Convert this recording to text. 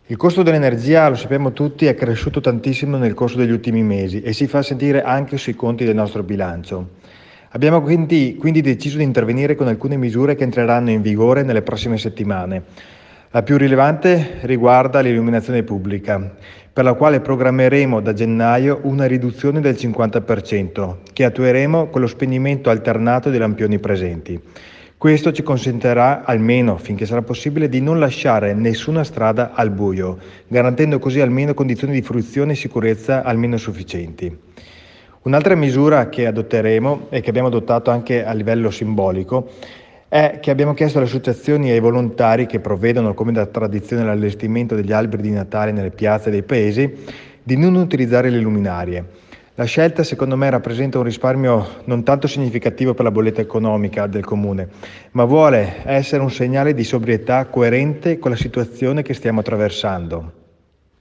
Il costo dell'energia, lo sappiamo tutti, è cresciuto tantissimo nel corso degli ultimi mesi e si fa sentire anche sui conti del nostro bilancio. Abbiamo quindi deciso di intervenire con alcune misure che entreranno in vigore nelle prossime settimane. La più rilevante riguarda l'illuminazione pubblica, per la quale programmeremo da gennaio una riduzione del 50%, che attueremo con lo spegnimento alternato dei lampioni presenti. Questo ci consentirà, almeno finché sarà possibile, di non lasciare nessuna strada al buio, garantendo così almeno condizioni di fruizione e sicurezza almeno sufficienti. Un'altra misura che adotteremo e che abbiamo adottato anche a livello simbolico è che abbiamo chiesto alle associazioni e ai volontari che provvedono, come da tradizione, all'allestimento degli alberi di Natale nelle piazze dei paesi, di non utilizzare le luminarie. La scelta, secondo me, rappresenta un risparmio non tanto significativo per la bolletta economica del comune, ma vuole essere un segnale di sobrietà coerente con la situazione che stiamo attraversando.